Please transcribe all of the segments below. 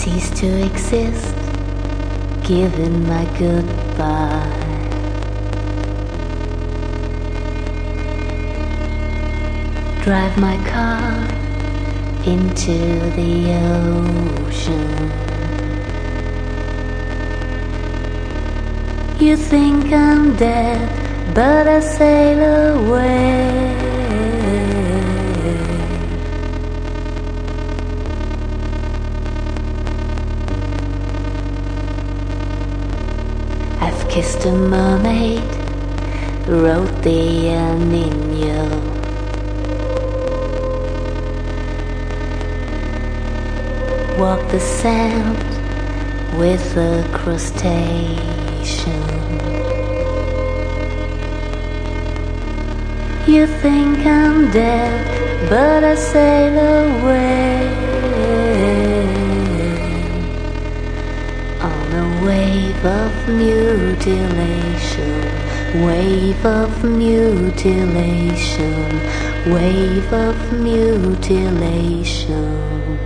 cease to exist, giving my goodbye. Drive my car into the ocean. You think I'm dead, but I sail away. I've kissed a mermaid, wrote the El Nino. Walk the sand with a crustacean. You think I'm dead, but I sail away on a wave of mutilation, wave of mutilation, wave of mutilation.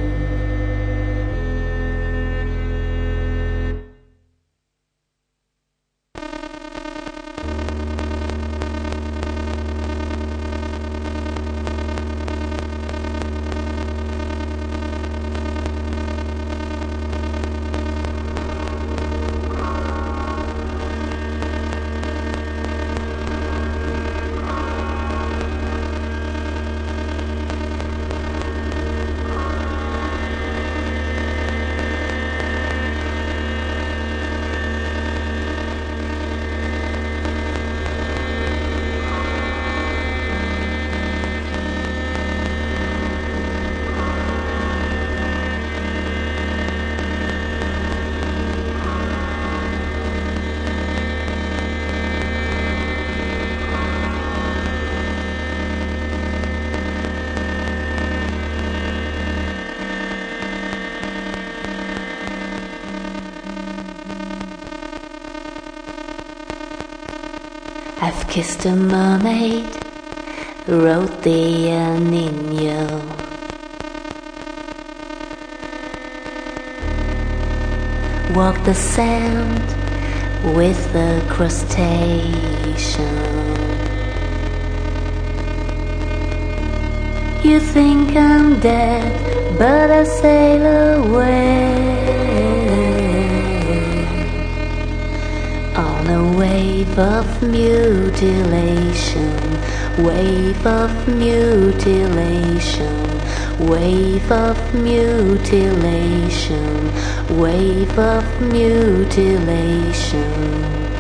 I've kissed a mermaid, wrote the El Nino. Walked the sand with the crustacean. You think I'm dead, but I sail away on a wave of mutilation, wave of mutilation, wave of mutilation, wave of mutilation.